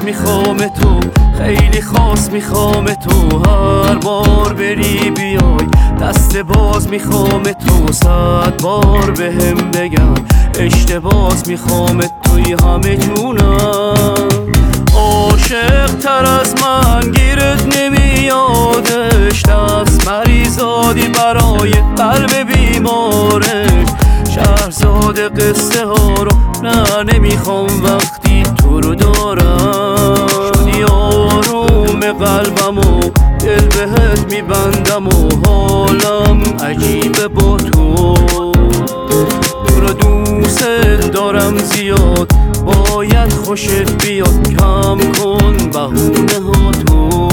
میخوام تو، خیلی خاص میخوام تو. هر بار بری بیای دست باز میخوام تو. 100 بار بهم بگن اشتباز میخوام توی همه جونم. عاشق تر از من گیرت نمیادش، دست مریضادی برای قلب بیمارش. شهرزاد قصه ها رو نه نمیخوام وقتی تو رو دارم. شدی آروم قلبم و دل بهت میبندم و حالم عجیبه با تو. تو رو دوست دارم زیاد، باید خوشت بیاد. کم کن بهونه ها تو.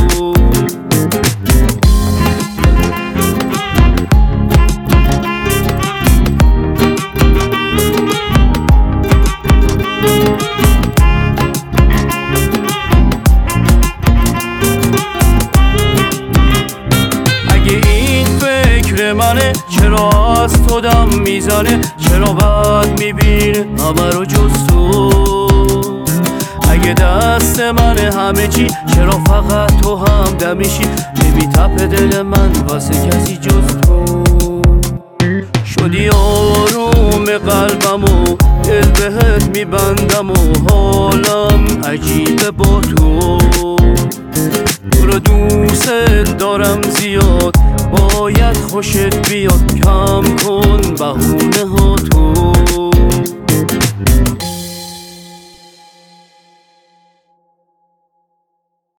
منه چرا از تو دم میزنه، چرا بد میبینه همه رو جز تو. اگه دست منه همه چی، چرا فقط تو هم دمیشی. نمیتپه دل من واسه کسی جز تو. شدی آروم قلبم و دل بهت میبندم و حالم عجیبه با تو. تو رو دوست دارم زیاد، باید خوشت بیاد. کم کن بهونه ها تو.